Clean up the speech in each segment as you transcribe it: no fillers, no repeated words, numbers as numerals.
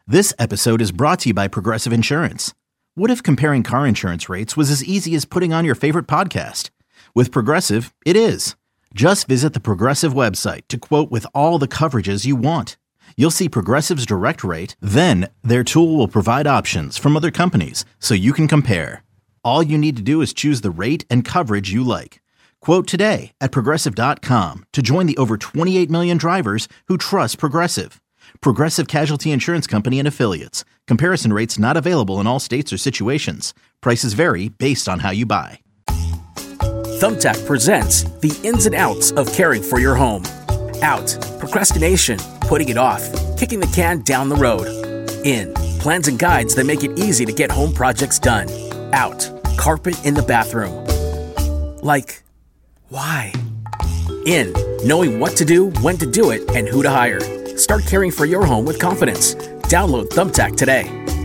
This episode is brought to you by Progressive Insurance. What if comparing car insurance rates was as easy as putting on your favorite podcast? With Progressive, it is. Just visit the Progressive website to quote with all the coverages you want. You'll see Progressive's direct rate, then their tool will provide options from other companies so you can compare. All you need to do is choose the rate and coverage you like. Quote today at Progressive.com to join the over 28 million drivers who trust Progressive. Progressive Casualty Insurance Company and Affiliates. Comparison rates not available in all states or situations. Prices vary based on how you buy. Thumbtack presents the ins and outs of caring for your home. Out, procrastination, putting it off, kicking the can down the road. In, plans and guides that make it easy to get home projects done. Out, carpet in the bathroom. Like, why? In, knowing what to do, when to do it, and who to hire. Start caring for your home with confidence. Download Thumbtack today.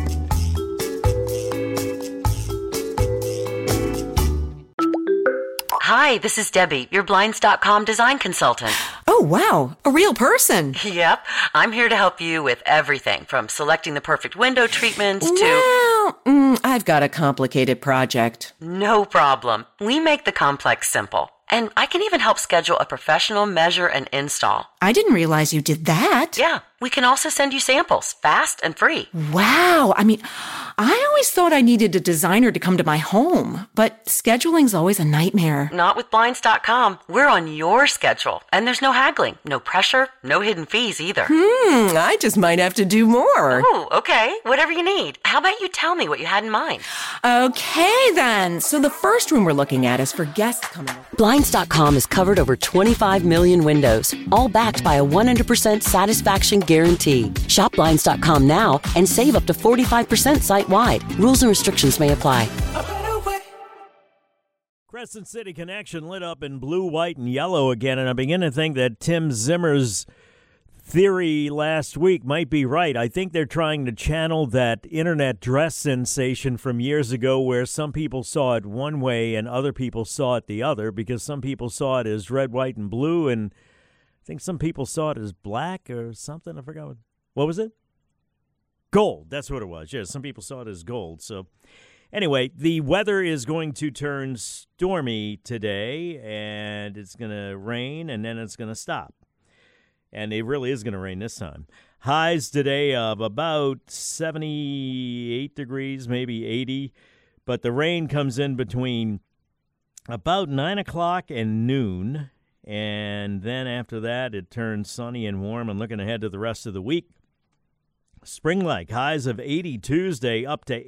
Hi, this is Debbie, your Blinds.com design consultant. Oh, wow. A real person. Yep. I'm here to help you with everything from selecting the perfect window treatments to... Well, I've got a complicated project. No problem. We make the complex simple. And I can even help schedule a professional measure and install. I didn't realize you did that. Yeah. We can also send you samples, fast and free. Wow. I always thought I needed a designer to come to my home, but scheduling's always a nightmare. Not with Blinds.com. We're on your schedule, and there's no haggling, no pressure, no hidden fees either. I just might have to do more. Oh, okay. Whatever you need. How about you tell me what you had in mind? Okay, then. So the first room we're looking at is for guests coming over. Blinds.com has covered over 25 million windows, all backed by a 100% satisfaction guarantee. Shop Blinds.com now and save up to 45% site-wide. Rules and restrictions may apply. Crescent City Connection lit up in blue, white, and yellow again, and I begin to think that Tim Zimmer's theory last week might be right. I think they're trying to channel that internet dress sensation from years ago where some people saw it one way and other people saw it the other, because some people saw it as red, white, and blue, and I think some people saw it as black or something. I forgot. What was it? Gold. That's what it was. Yeah, some people saw it as gold. So anyway, the weather is going to turn stormy today, and it's going to rain, and then it's going to stop. And it really is going to rain this time. Highs today of about 78 degrees, maybe 80. But the rain comes in between about 9 o'clock and noon. And then after that, it turns sunny and warm. And looking ahead to the rest of the week, spring-like highs of 80 Tuesday, up to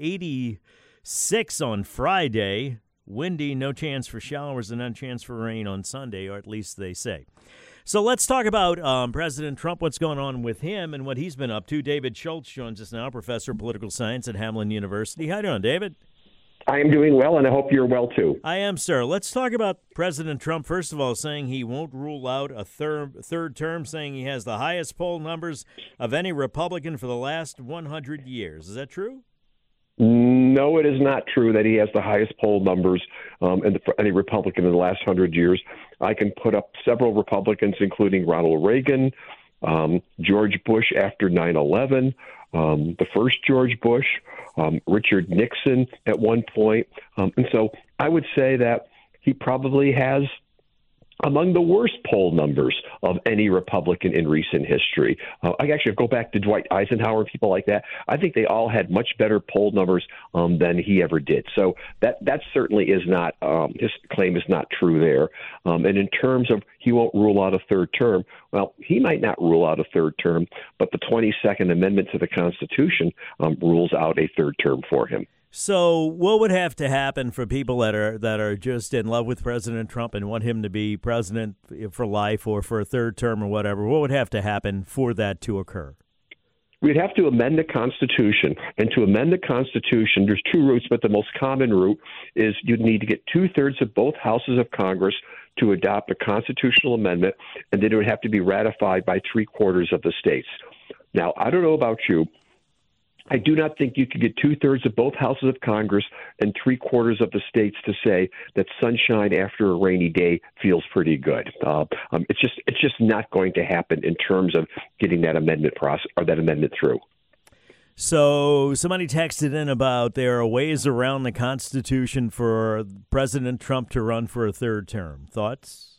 86 on Friday. Windy, no chance for showers, and no chance for rain on Sunday, or at least they say. So let's talk about President Trump, what's going on with him and what he's been up to. David Schultz joins us now, professor of political science at Hamline University. How you doing, David? I am doing well, and I hope you're well, too. I am, sir. Let's talk about President Trump, first of all, saying he won't rule out a third term, saying he has the highest poll numbers of any Republican for the last 100 years. Is that true? No, it is not true that he has the highest poll numbers for any Republican in the last 100 years. I can put up several Republicans, including Ronald Reagan, George Bush after 9/11, the first George Bush, Richard Nixon at one point. And so I would say that he probably has among the worst poll numbers of any Republican in recent history. I actually go back to Dwight Eisenhower, people like that. I think they all had much better poll numbers than he ever did. So that certainly is not, his claim is not true there. And in terms of he won't rule out a third term, well, he might not rule out a third term, but the 22nd Amendment to the Constitution rules out a third term for him. So what would have to happen for people that are just in love with President Trump and want him to be president for life or for a third term or whatever? What would have to happen for that to occur? We'd have to amend the Constitution. And to amend the Constitution, there's two routes, but the most common route is you'd need to get 2/3 of both houses of Congress to adopt a constitutional amendment, and then it would have to be ratified by 3/4 of the states. Now, I don't know about you. I do not think you could get 2/3 of both houses of Congress and 3/4 of the states to say that sunshine after a rainy day feels pretty good. It's just not going to happen in terms of getting that amendment process or that amendment through. So somebody texted in about there are ways around the Constitution for President Trump to run for a third term. Thoughts?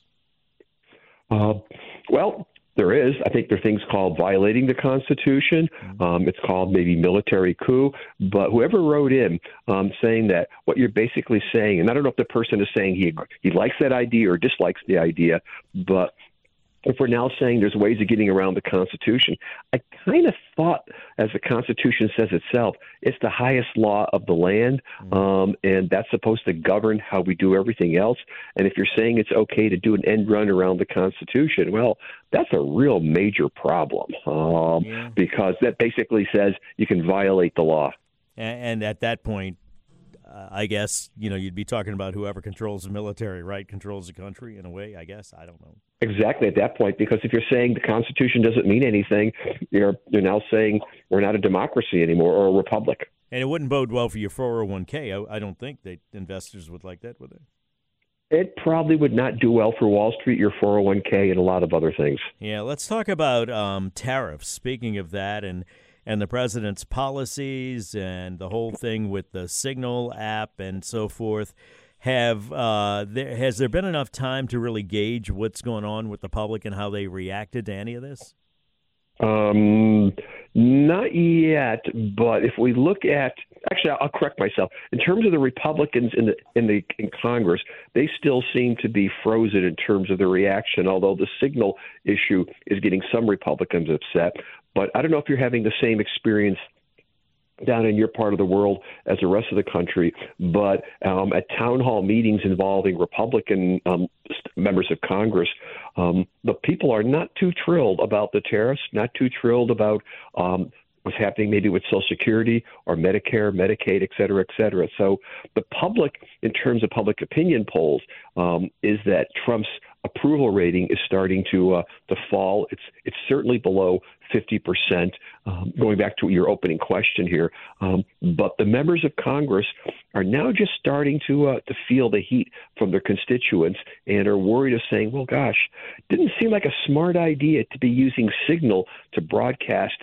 Well, there is. I think there are things called violating the Constitution. It's called maybe military coup. But whoever wrote in saying that what you're basically saying, and I don't know if the person is saying he likes that idea or dislikes the idea, but if we're now saying there's ways of getting around the Constitution, I kind of thought, as the Constitution says itself, it's the highest law of the land, and that's supposed to govern how we do everything else. And if you're saying it's okay to do an end run around the Constitution, well, that's a real major problem because that basically says you can violate the law. And at that point, I guess, you'd be talking about whoever controls the military, right? Controls the country in a way, I guess. I don't know. Exactly at that point, because if you're saying the Constitution doesn't mean anything, you're now saying we're not a democracy anymore or a republic. And it wouldn't bode well for your 401k. I don't think that investors would like that, would they? It probably would not do well for Wall Street, your 401k, and a lot of other things. Yeah, let's talk about tariffs. Speaking of that, and the president's policies and the whole thing with the Signal app and so forth. Has there been enough time to really gauge what's going on with the public and how they reacted to any of this? Not yet, but if we look at, actually, I'll correct myself. In terms of the Republicans in Congress, they still seem to be frozen in terms of the reaction, although the Signal issue is getting some Republicans upset. But I don't know if you're having the same experience down in your part of the world as the rest of the country, but at town hall meetings involving Republican members of Congress, the people are not too thrilled about the tariffs, not too thrilled about what's happening maybe with Social Security or Medicare, Medicaid, et cetera, et cetera. So the public, in terms of public opinion polls, is that Trump's approval rating is starting to fall. It's certainly below 50%, going back to your opening question here. But the members of Congress are now just starting to feel the heat from their constituents and are worried of saying, well, gosh, didn't seem like a smart idea to be using Signal to broadcast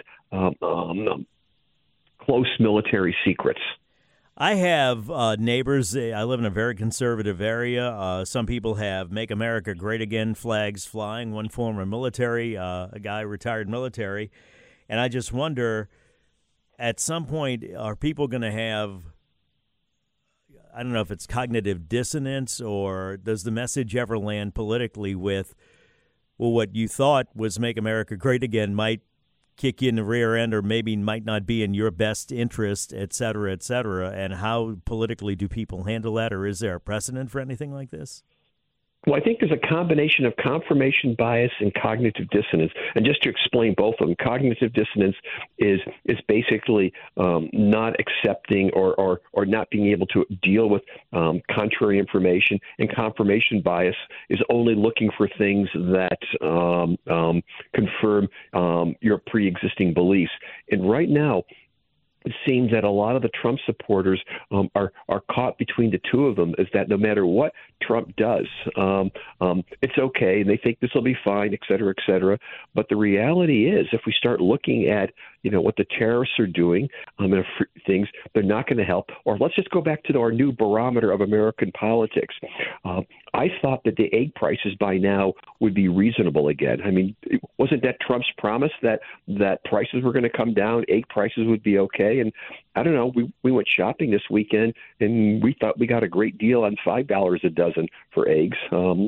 close military secrets. I have neighbors. I live in a very conservative area. Some people have Make America Great Again flags flying, one former military, a guy retired military. And I just wonder, at some point, are people going to have, I don't know if it's cognitive dissonance, or does the message ever land politically with, well, what you thought was Make America Great Again might kick you in the rear end, or maybe might not be in your best interest, et cetera, and how politically do people handle that, or is there a precedent for anything like this? Well, I think there's a combination of confirmation bias and cognitive dissonance. And just to explain both of them, cognitive dissonance is basically not accepting or not being able to deal with contrary information. And confirmation bias is only looking for things that confirm your pre-existing beliefs. And right now, it seems that a lot of the Trump supporters are caught between the two of them, is that no matter what Trump does, it's okay, and they think this will be fine, et cetera, et cetera. But the reality is, if we start looking at what the terrorists are doing and things, they're not going to help. Or let's just go back to our new barometer of American politics. I thought that the egg prices by now would be reasonable again. I mean, wasn't that Trump's promise that prices were going to come down, egg prices would be okay? And I don't know, we went shopping this weekend, and we thought we got a great deal on $5 a dozen for eggs, and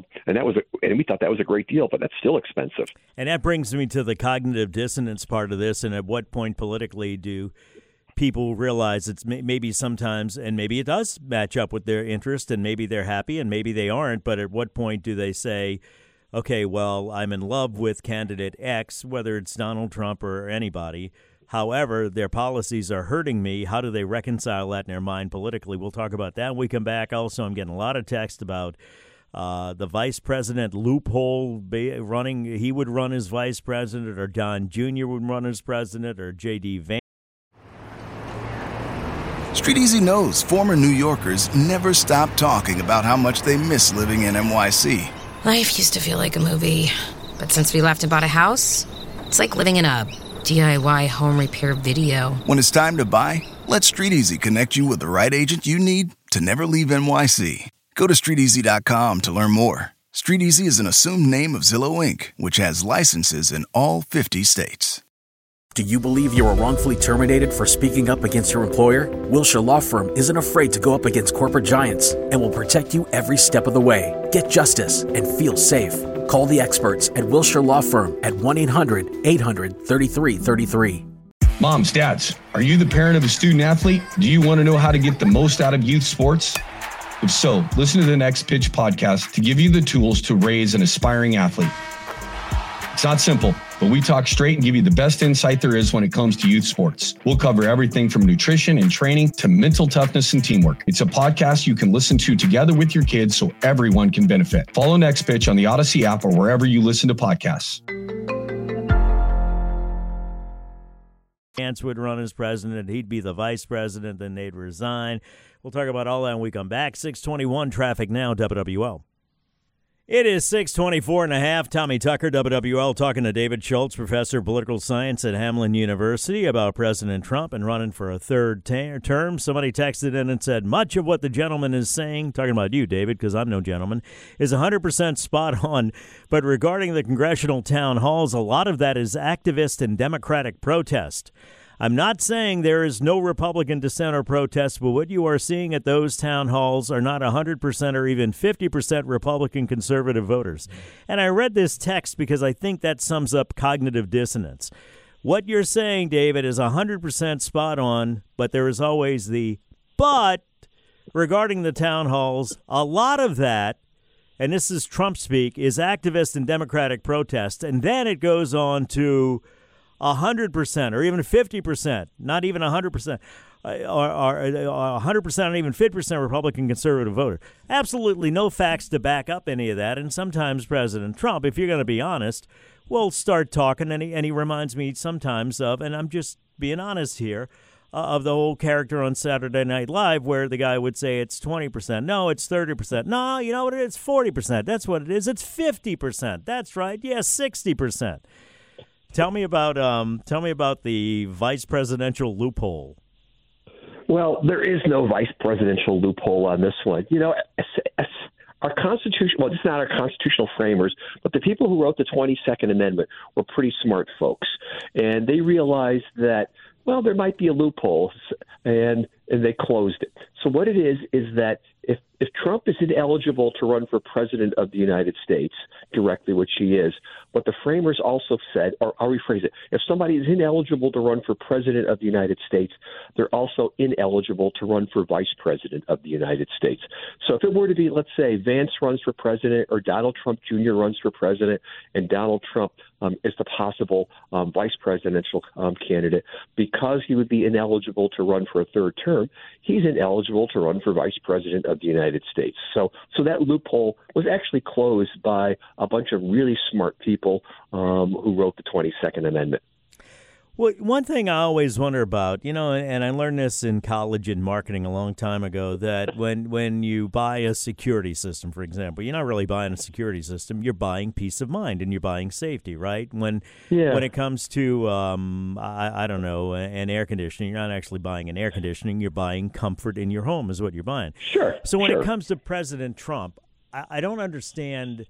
we thought that was a great deal, but that's still expensive. And that brings me to the cognitive dissonance part of this. And at what point politically do people realize it's maybe sometimes, and maybe it does match up with their interest, and maybe they're happy, and maybe they aren't, but at what point do they say, okay, well, I'm in love with candidate X, whether it's Donald Trump or anybody. However, their policies are hurting me. How do they reconcile that in their mind politically? We'll talk about that when we come back. Also, I'm getting a lot of text about the vice president loophole running. He would run as vice president, or Don Jr. would run as president, or J.D. Vance. StreetEasy knows former New Yorkers never stop talking about how much they miss living in NYC. Life used to feel like a movie, but since we left and bought a house, it's like living in a DIY home repair video. When it's time to buy, let StreetEasy connect you with the right agent you need to never leave NYC. Go to StreetEasy.com to learn more. StreetEasy is an assumed name of Zillow Inc., which has licenses in all 50 states. Do you believe you were wrongfully terminated for speaking up against your employer? Wilshire Law Firm isn't afraid to go up against corporate giants and will protect you every step of the way. Get justice and feel safe. Call the experts at Wilshire Law Firm at 1-800-800-3333. Moms, dads, are you the parent of a student athlete? Do you want to know how to get the most out of youth sports? If so, listen to the Next Pitch podcast to give you the tools to raise an aspiring athlete. It's not simple, but we talk straight and give you the best insight there is when it comes to youth sports. We'll cover everything from nutrition and training to mental toughness and teamwork. It's a podcast you can listen to together with your kids so everyone can benefit. Follow Next Pitch on the Odyssey app or wherever you listen to podcasts. Vance would run as president. He'd be the vice president. Then they'd resign. We'll talk about all that when we come back. 621 traffic now, WWL. It is 6:24 and a half. Tommy Tucker, WWL, talking to David Schultz, professor of political science at Hamline University, about President Trump and running for a third term. Somebody texted in and said, much of what the gentleman is saying, talking about you, David, because I'm no gentleman, is 100% spot on. But regarding the congressional town halls, a lot of that is activist and Democratic protest. I'm not saying there is no Republican dissent or protest, but what you are seeing at those town halls are not 100% or even 50% Republican conservative voters. And I read this text because I think that sums up cognitive dissonance. What you're saying, David, is 100% spot on, but there is always the but regarding the town halls. A lot of that, and this is Trump speak, is activist and Democratic protest. And then it goes on to 100% or even 50%, not even 100%, or 100% and even 50% Republican conservative voter. Absolutely no facts to back up any of that. And sometimes President Trump, if you're going to be honest, will start talking, and he reminds me sometimes of, and I'm just being honest here, of the whole character on Saturday Night Live where the guy would say it's 20%. No, it's 30%. No, you know what it is? 40%. That's what it is. It's 50%. That's right. Yes, 60%. Tell me about the vice presidential loophole. Well, there is no vice presidential loophole on this one. You know, our Constitution, well, it's not our constitutional framers, but the people who wrote the 22nd Amendment were pretty smart folks. And they realized that, well, there might be a loophole, and they closed it. So what it is that if Trump is ineligible to run for president of the United States directly, which he is, but the framers also said, or I'll rephrase it, if somebody is ineligible to run for president of the United States, they're also ineligible to run for vice president of the United States. So if it were to be, let's say, Vance runs for president or Donald Trump Jr. runs for president and Donald Trump is the possible vice presidential candidate, because he would be ineligible to run for a third term, he's ineligible to run for vice president of the United States. So that loophole was actually closed by a bunch of really smart people who wrote the 22nd Amendment. Well, one thing I always wonder about, you know, and I learned this in college in marketing a long time ago, that when you buy a security system, for example, you're not really buying a security system, you're buying peace of mind and you're buying safety, right? When it comes to, I don't know, an air conditioning, you're not actually buying an air conditioning, you're buying comfort in your home is what you're buying. Sure. So when it comes to President Trump, I don't understand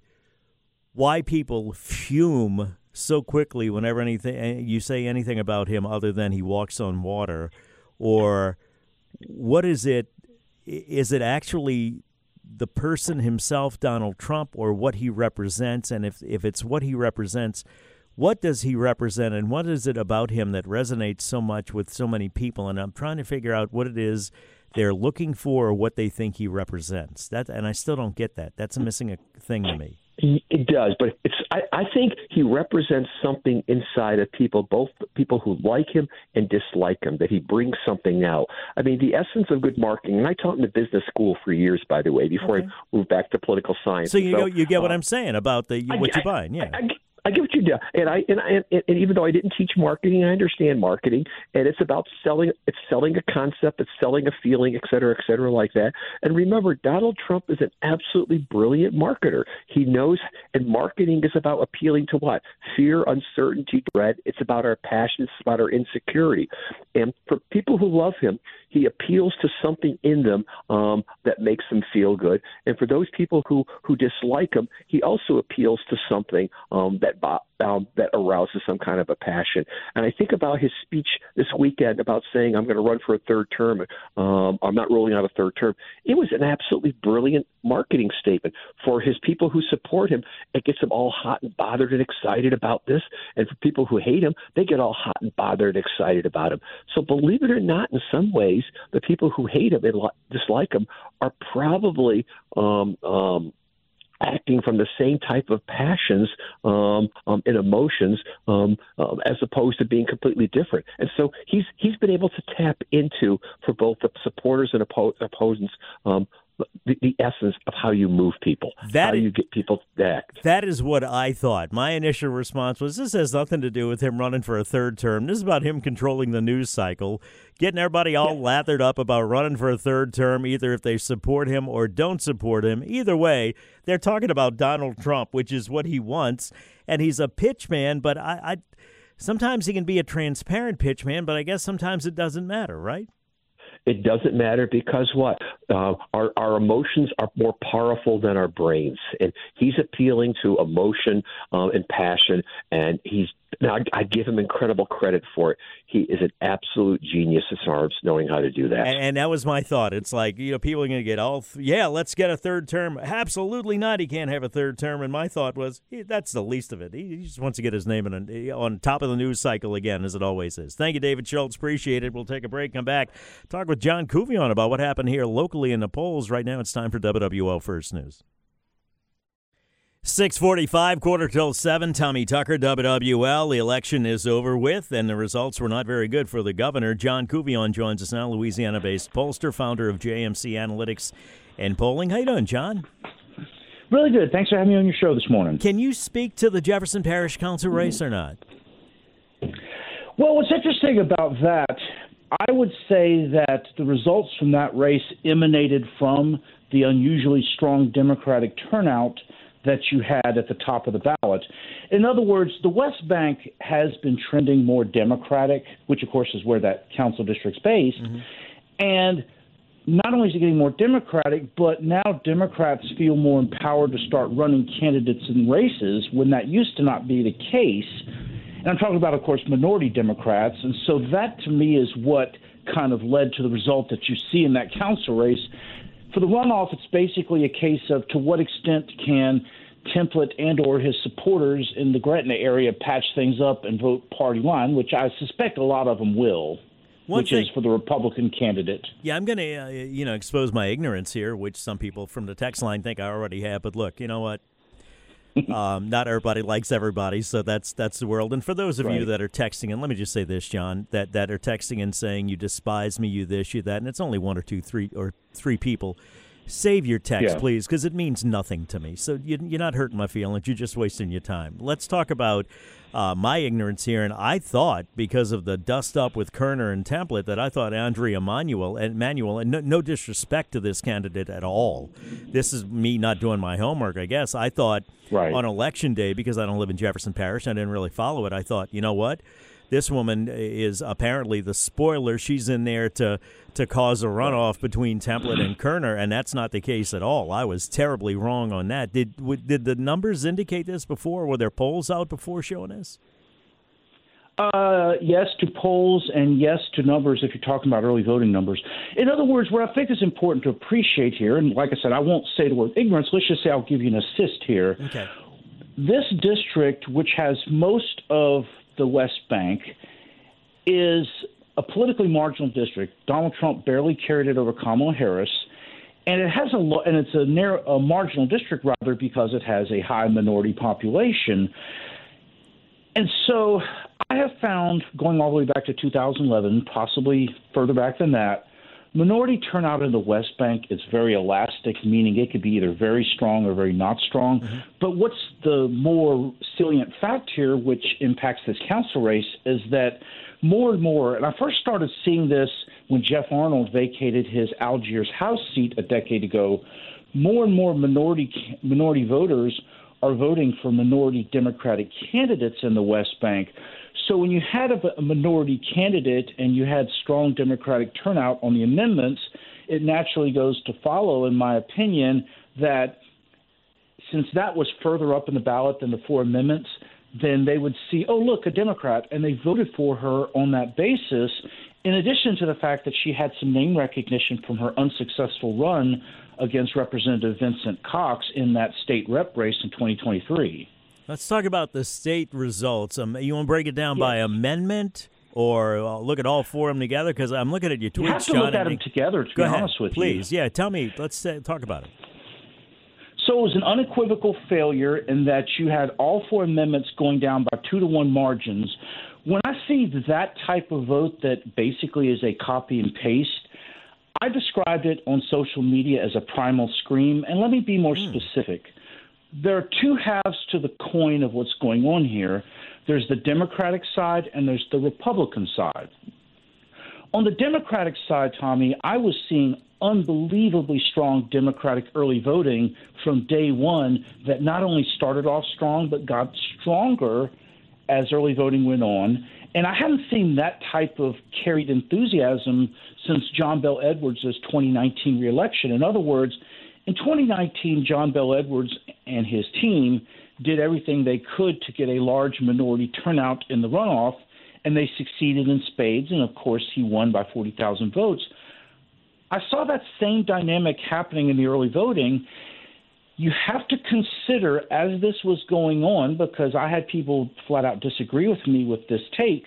why people fume so quickly whenever you say anything about him other than he walks on water, or what is it? Is it actually the person himself, Donald Trump, or what he represents? And if it's what he represents, what does he represent, and what is it about him that resonates so much with so many people? And I'm trying to figure out what it is they're looking for or what they think he represents. And I still don't get that. That's a missing thing to me. It does, but I think he represents something inside of people, both people who like him and dislike him, that he brings something out. I mean, the essence of good marketing, and I taught in the business school for years, by the way, before I moved back to political science. So you get what I'm saying about what you're buying, yeah. I get what you do, and even though I didn't teach marketing, I understand marketing, and it's about selling. It's selling a concept, it's selling a feeling, et cetera, like that. And remember, Donald Trump is an absolutely brilliant marketer. He knows, and marketing is about appealing to what? Fear, uncertainty, dread. It's about our passion. It's about our insecurity. And for people who love him, he appeals to something in them that makes them feel good. And for those people who dislike him, he also appeals to something that arouses some kind of a passion. And I think about his speech this weekend about saying, I'm going to run for a third term. I'm not ruling out a third term. It was an absolutely brilliant marketing statement. For his people who support him, it gets them all hot and bothered and excited about this. And for people who hate him, they get all hot and bothered and excited about him. So believe it or not, in some ways, the people who hate him and dislike him are probably acting from the same type of passions and emotions as opposed to being completely different. And so he's been able to tap into, for both the supporters and opponents, the essence of how you move people, how you get people to act. That is what I thought. My initial response was, this has nothing to do with him running for a third term. This is about him controlling the news cycle, getting everybody all lathered up about running for a third term, either if they support him or don't support him. Either way, they're talking about Donald Trump, which is what he wants, and he's a pitch man, but I sometimes he can be a transparent pitch man, but I guess sometimes it doesn't matter, right? It doesn't matter because what? Our emotions are more powerful than our brains. And he's appealing to emotion and passion, and I give him incredible credit for it. He is an absolute genius as far as knowing how to do that. And that was my thought. It's like, people are going to get let's get a third term. Absolutely not. He can't have a third term. And my thought was, that's the least of it. He just wants to get his name on top of the news cycle again, as it always is. Thank you, David Schultz. Appreciate it. We'll take a break, come back, talk with John Couvion about what happened here locally in the polls. Right now, it's time for WWL First News. 6:45, 6:45, Tommy Tucker, WWL. The election is over with, and the results were not very good for the governor. John Couvion joins us now, Louisiana-based pollster, founder of JMC Analytics and Polling. How you doing, John? Really good. Thanks for having me on your show this morning. Can you speak to the Jefferson Parish Council race or not? Well, what's interesting about that, I would say that the results from that race emanated from the unusually strong Democratic turnout that you had at the top of the ballot. In other words, the West Bank has been trending more Democratic, which, of course, is where that council district's based. Mm-hmm. And not only is it getting more Democratic, but now Democrats feel more empowered to start running candidates in races when that used to not be the case. And I'm talking about, of course, minority Democrats. And so that, to me, is what kind of led to the result that you see in that council race. For the runoff, it's basically a case of to what extent can Template and or his supporters in the Gretna area patch things up and vote party line, which I suspect a lot of them will, which is for the Republican candidate. Yeah, I'm going to, expose my ignorance here, which some people from the text line think I already have. But look, you know what? Not everybody likes everybody, so that's the world. And for those of you that are texting, and let me just say this, John, that are texting and saying you despise me, you this, you that, and it's only one or two, three people. Save your text, please, because it means nothing to me. So you're not hurting my feelings. You're just wasting your time. Let's talk about my ignorance here. And I thought, because of the dust-up with Kerner and Template, that I thought Andrea Manuel, and no disrespect to this candidate at all. This is me not doing my homework, I guess. I thought on Election Day, because I don't live in Jefferson Parish, I didn't really follow it, I thought, you know what? This woman is apparently the spoiler. She's in there to cause a runoff between Template and Kerner, and that's not the case at all. I was terribly wrong on that. Did the numbers indicate this before? Were there polls out before showing this? Yes to polls and yes to numbers if you're talking about early voting numbers. In other words, what I think is important to appreciate here, and like I said, I won't say the word ignorance. Let's just say I'll give you an assist here. Okay. This district, which has most of the West Bank, is a politically marginal district. Donald Trump barely carried it over Kamala Harris, and it's a marginal district rather because it has a high minority population. And so I have found, going all the way back to 2011, possibly further back than that, minority turnout in the West Bank is very elastic, meaning it could be either very strong or very not strong. Mm-hmm. But what's the more salient fact here, which impacts this council race, is that more and more, and I first started seeing this when Jeff Arnold vacated his Algiers House seat a decade ago, more and more minority voters are voting for minority Democratic candidates in the West Bank. So when you had a minority candidate and you had strong Democratic turnout on the amendments, it naturally goes to follow, in my opinion, that since that was further up in the ballot than the 4 amendments, then they would see, oh, look, a Democrat, and they voted for her on that basis, in addition to the fact that she had some name recognition from her unsuccessful run against Representative Vincent Cox in that state rep race in 2023. Let's talk about the state results. You want to break it down by amendment or look at all 4 of them together? Because I'm looking at your tweets, John. You have to look at them together, to be honest with you. Please, yeah, tell me. Let's talk about it. So it was an unequivocal failure in that you had all 4 amendments going down by 2-to-1 margins. When I see that type of vote that basically is a copy and paste, I described it on social media as a primal scream, and let me be more specific. There are 2 halves to the coin of what's going on here. There's the Democratic side and there's the Republican side. On the Democratic side, Tommy, I was seeing unbelievably strong Democratic early voting from day one that not only started off strong but got stronger as early voting went on. And I haven't seen that type of carried enthusiasm since John Bel Edwards' 2019 reelection. In other words, in 2019, John Bel Edwards and his team did everything they could to get a large minority turnout in the runoff, and they succeeded in spades, and of course he won by 40,000 votes. I saw that same dynamic happening in the early voting. You have to consider, as this was going on, because I had people flat out disagree with me with this take,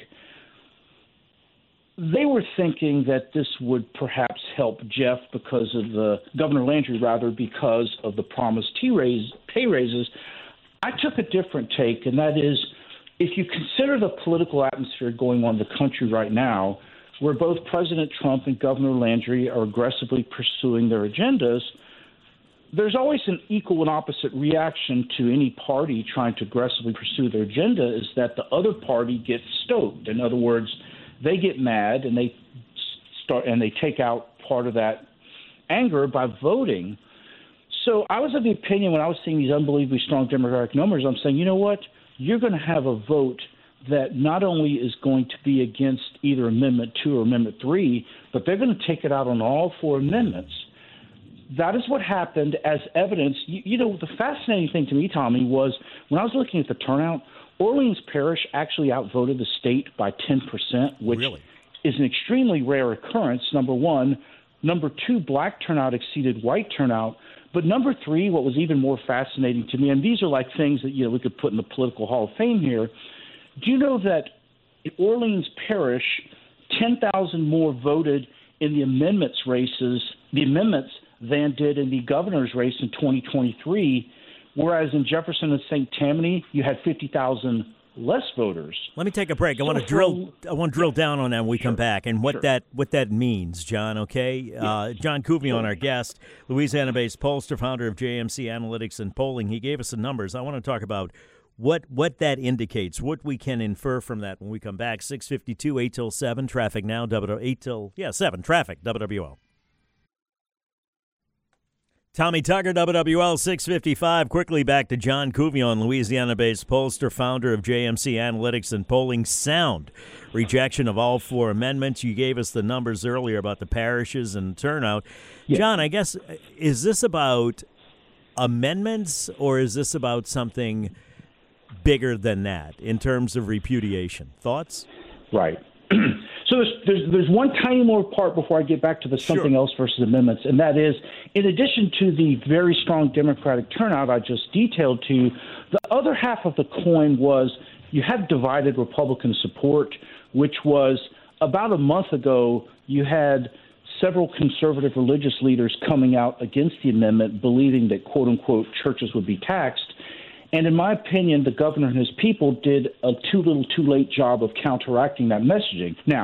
they were thinking that this would perhaps help Jeff because of Governor Landry, because of the promised pay raises. I took a different take, and that is, if you consider the political atmosphere going on in the country right now, where both President Trump and Governor Landry are aggressively pursuing their agendas, there's always an equal and opposite reaction to any party trying to aggressively pursue their agenda, is that the other party gets stoked. In other words, they get mad and they take out part of that anger by voting. So I was of the opinion when I was seeing these unbelievably strong Democratic numbers, I'm saying, you know what? You're going to have a vote that not only is going to be against either Amendment 2 or Amendment 3, but they're going to take it out on all 4 amendments. That is what happened as evidence. You know, the fascinating thing to me, Tommy, was when I was looking at the turnout, Orleans Parish actually outvoted the state by 10%, which is an extremely rare occurrence, number one. Number 2, black turnout exceeded white turnout. But number 3, what was even more fascinating to me, and these are like things that we could put in the Political Hall of Fame here. Do you know that in Orleans Parish, 10,000 more voted in the amendments than did in the governor's race in 2023, whereas in Jefferson and St. Tammany, you had 50,000 less voters. Let me take a break. I want to drill down on that when we come back and what that means, John, okay? Yeah. John Couvillon, our guest, Louisiana-based pollster, founder of JMC Analytics and Polling. He gave us the numbers. I want to talk about what that indicates, what we can infer from that when we come back. 6:52, 8 till 7, traffic now, 7, traffic, WWL. Tommy Tucker, WWL 655. Quickly back to John Couvillon, Louisiana-based pollster, founder of JMC Analytics and Polling. Sound rejection of all 4 amendments. You gave us the numbers earlier about the parishes and turnout. Yeah. John, I guess, is this about amendments or is this about something bigger than that in terms of repudiation? Thoughts? Right. So there's one tiny more part before I get back to the something else versus amendments, and that is, in addition to the very strong Democratic turnout I just detailed to you, the other half of the coin was you had divided Republican support, which was about a month ago you had several conservative religious leaders coming out against the amendment, believing that, quote-unquote, churches would be taxed. And in my opinion, the governor and his people did a too little, too late job of counteracting that messaging. Now,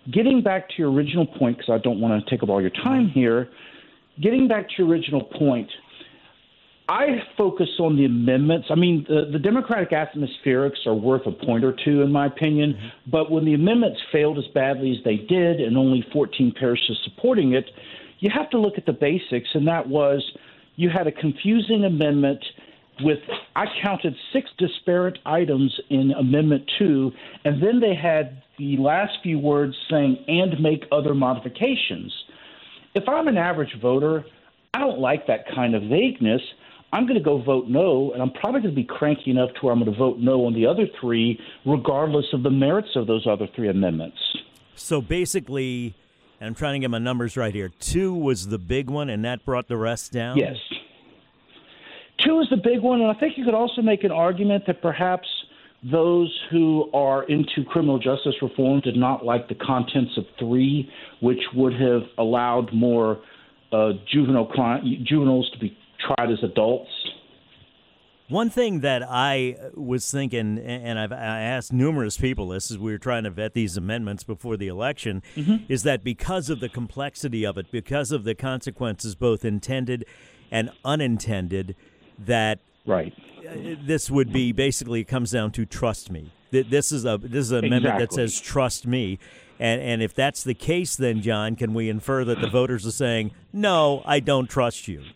getting back to your original point, because I don't want to take up all your time here, getting back to your original point, I focus on the amendments. I mean, the Democratic atmospherics are worth a point or two, in my opinion. But when the amendments failed as badly as they did and only 14 parishes supporting it, you have to look at the basics. And that was you had a confusing amendment with, I counted 6 disparate items in Amendment 2. And then they had the last few words saying, and make other modifications. If I'm an average voter, I don't like that kind of vagueness. I'm going to go vote no, and I'm probably going to be cranky enough to where I'm going to vote no on the other 3, regardless of the merits of those other 3 amendments. So basically, and I'm trying to get my numbers right here, 2 was the big one, and that brought the rest down? Yes. 2 is the big one, and I think you could also make an argument that perhaps those who are into criminal justice reform did not like the contents of 3, which would have allowed more juveniles to be tried as adults. One thing that I was thinking, and I asked numerous people this as we were trying to vet these amendments before the election, is that because of the complexity of it, because of the consequences both intended and unintended, that this would be basically, it comes down to trust me. This is an amendment that says trust me. And if that's the case, then, John, can we infer that the voters are saying, no, I don't trust you?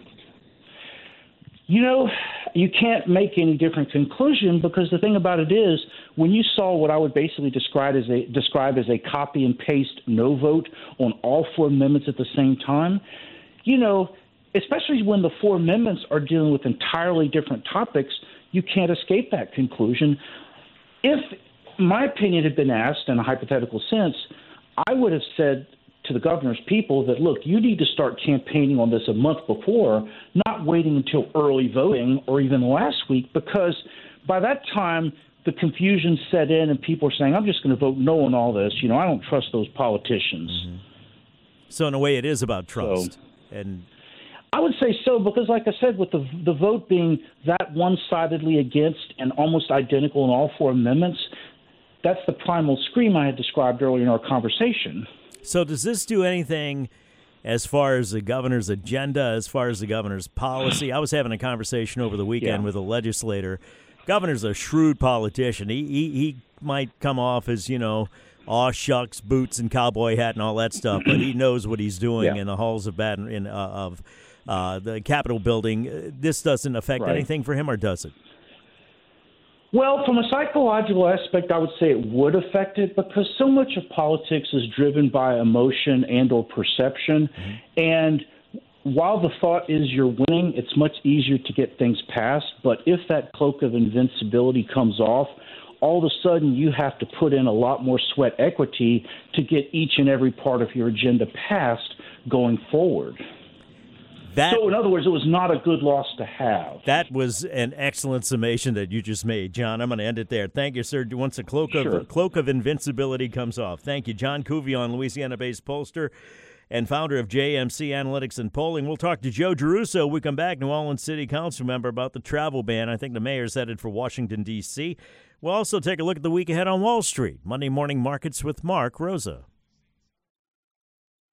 You know, you can't make any different conclusion, because the thing about it is, when you saw what I would basically describe as a copy and paste no vote on all 4 amendments at the same time, you know, especially when the 4 amendments are dealing with entirely different topics, you can't escape that conclusion. If my opinion had been asked in a hypothetical sense, I would have said to the governor's people that, look, you need to start campaigning on this a month before, not waiting until early voting or even last week, because by that time the confusion set in and people are saying, I'm just going to vote no on all this. You know, I don't trust those politicians. So in a way it is about trust. And I would say so, because like I said, with the vote being that one-sidedly against and almost identical in all 4 amendments, that's the primal scream I had described earlier in our conversation. So does this do anything as far as the governor's agenda, as far as the governor's policy? I was having a conversation over the weekend with a legislator. Governor's a shrewd politician. He might come off as, you know, aw shucks, boots and cowboy hat and all that stuff, but he knows what he's doing in the halls of the Capitol building. This doesn't affect anything for him, or does it? Well, from a psychological aspect, I would say it would affect it, because so much of politics is driven by emotion and or perception. And while the thought is you're winning, it's much easier to get things passed. But if that cloak of invincibility comes off, all of a sudden you have to put in a lot more sweat equity to get each and every part of your agenda passed going forward. So, in other words, it was not a good loss to have. That was an excellent summation that you just made, John. I'm going to end it there. Thank you, sir. Once the cloak of invincibility comes off. Thank you. John Couvion, Louisiana-based pollster and founder of JMC Analytics and Polling. We'll talk to Joe Giarrusso. We come back, New Orleans City Council member, about the travel ban. I think the mayor's headed for Washington, D.C. We'll also take a look at the week ahead on Wall Street. Monday Morning Markets with Mark Rosa.